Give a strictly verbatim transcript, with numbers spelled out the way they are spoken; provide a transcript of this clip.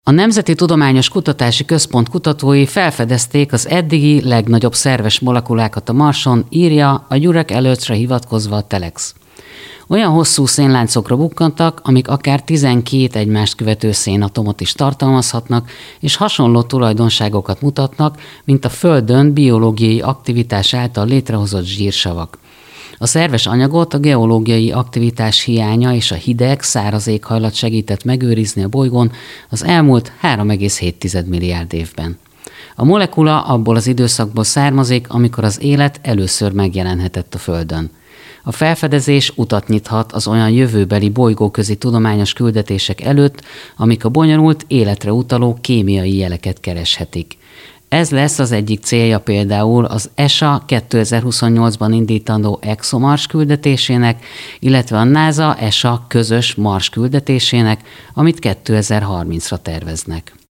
A Nemzeti Tudományos Kutatási Központ kutatói felfedezték az eddigi legnagyobb szerves molekulákat a Marson, írja a Jurek Alertsre hivatkozva a Telex. Olyan hosszú szénláncokra bukkantak, amik akár tizenkét egymást követő szénatomot is tartalmazhatnak, és hasonló tulajdonságokat mutatnak, mint a Földön biológiai aktivitás által létrehozott zsírsavak. A szerves anyagot a geológiai aktivitás hiánya és a hideg, száraz éghajlat segített megőrizni a bolygón az elmúlt három egész hét milliárd évben. A molekula abból az időszakból származik, amikor az élet először megjelenhetett a Földön. A felfedezés utat nyithat az olyan jövőbeli bolygóközi tudományos küldetések előtt, amik a bonyolult, életre utaló kémiai jeleket kereshetik. Ez lesz az egyik célja például az e es á kétezer-huszonnyolcban indítandó ExoMars küldetésének, illetve a NASA-e es á közös Mars küldetésének, amit kétezer-harmincra terveznek.